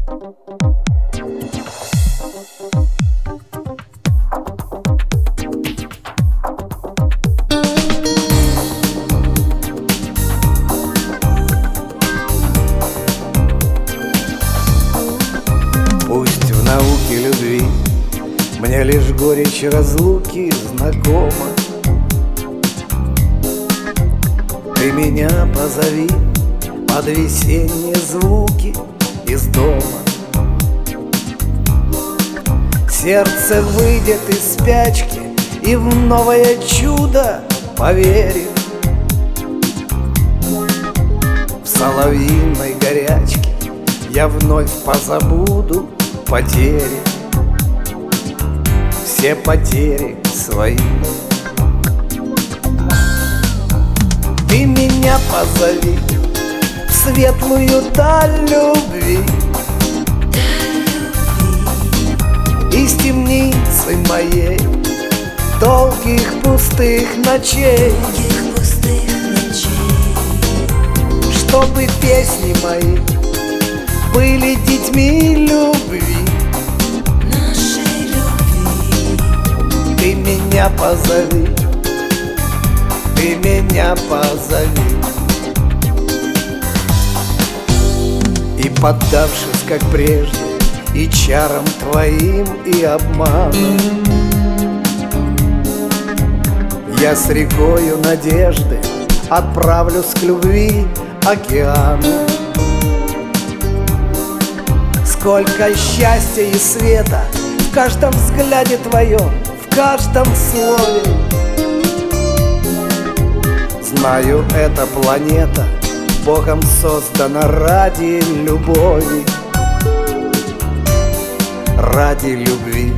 Пусть в науке любви мне лишь горечь разлуки знакома. Ты меня позови под весенние звуки из дома. Сердце выйдет из спячки и в новое чудо поверит. В соловьиной горячке я вновь позабуду потери, все потери свои. Ты меня позови в светлую даль любви, из темницы моей долгих пустых ночей, чтобы песни мои были детьми любви, нашей любви. Ты меня позови, ты меня позови. И поддавшись, как прежде, и чарам твоим, и обману, я с рекою надежды отправлюсь к любви океану. Сколько счастья и света в каждом взгляде твоем, в каждом слове. Знаю, эта планета Богом создана ради любови, ради любви.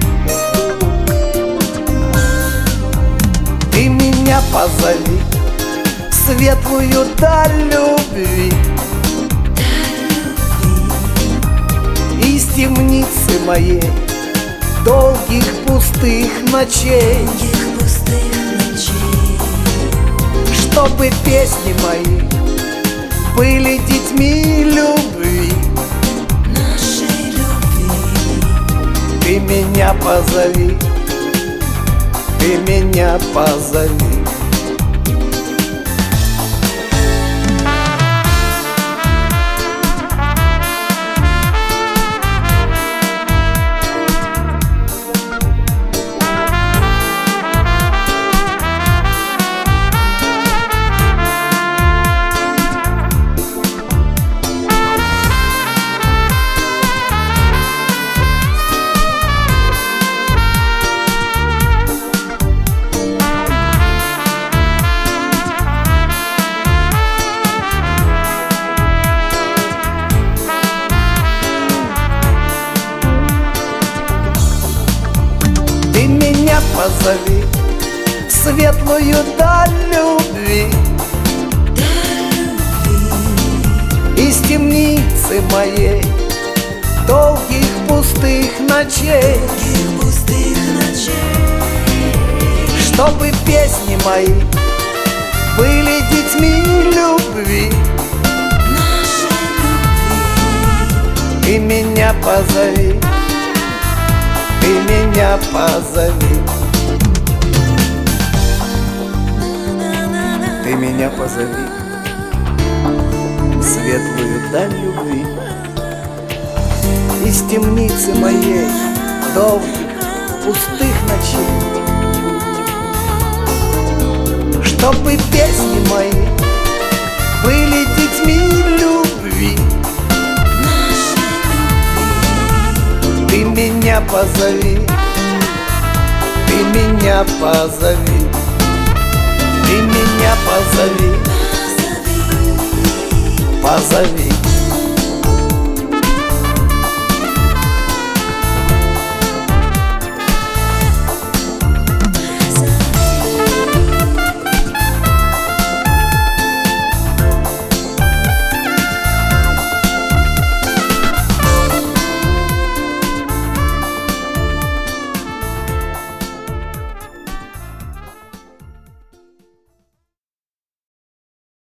Ты меня позови в светлую даль любви, из темницы моей долгих пустых ночей, чтобы песни мои были детьми любви, нашей любви. Ты меня позови, ты меня позови. Ты меня позови в светлую даль любви, из темницы моей долгих пустых ночей, чтобы песни мои были детьми любви, Нашей любви. Ты меня позови, ты меня позови. Ты меня позови в светлую даль любви, из темницы моей долгих пустых ночей, чтобы песни мои были детьми любви, Ты меня позови, ты меня позови, ты меня позови, позови.